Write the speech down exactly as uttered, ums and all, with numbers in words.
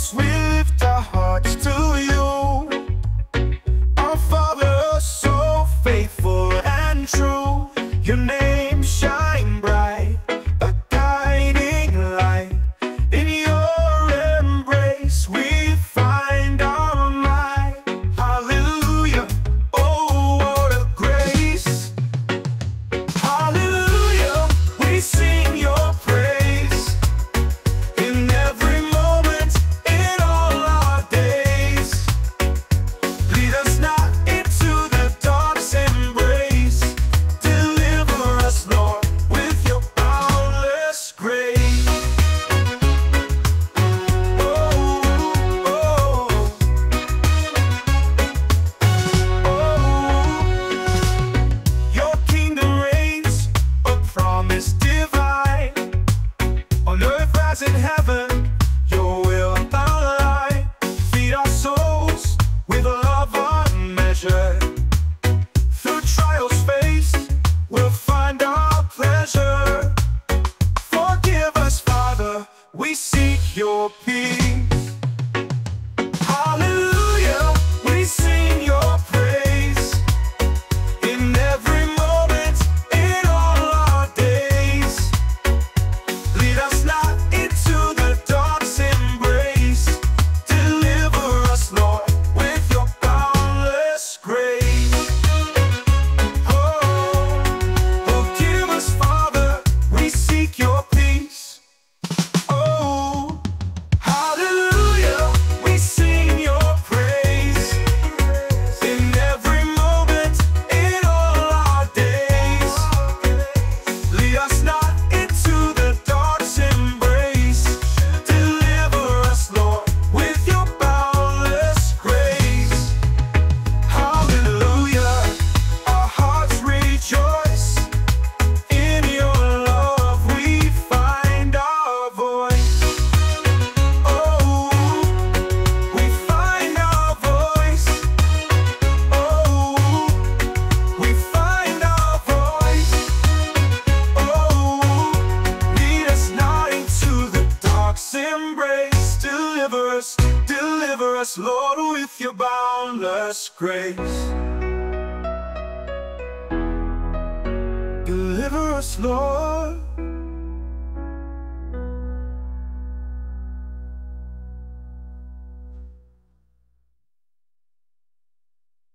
Jesus, we lift our hearts to you. Our Father, so faithful and true. Your name shine bright, a guiding light. In your embrace we find our might. Hallelujah, oh what a grace. Hallelujah, we sing your praise. In every moment, in all our days, lead us not into the dark's embrace. Deliver us, Lord, with your boundless grace. Oh, oh, oh. Your kingdom reigns, a promise divine. On earth as in heaven, your will align. Feed our souls with love unmeasured. Through trials faced, we'll find our pleasure. Forgive us, Father, we seek your peace. Hallelujah, we sing your praise. In every moment, in all our days, lead us not into the dark's embrace. Deliver us, Lord, with your boundless grace. Oh, forgive us, Father, we seek your peace. Oh, hallelujah, we sing your praise. In every moment, in all our days, lead us not into the dark's embrace. Deliver us, Lord, with your boundless grace. Hallelujah, our hearts rejoice. In your love we find our voice. Oh, we find our voice. Oh, we find our voice. Oh, lead us not into the dark's embrace. Deliver us, deliver us, Lord, with your boundless grace. Deliver us, Lord,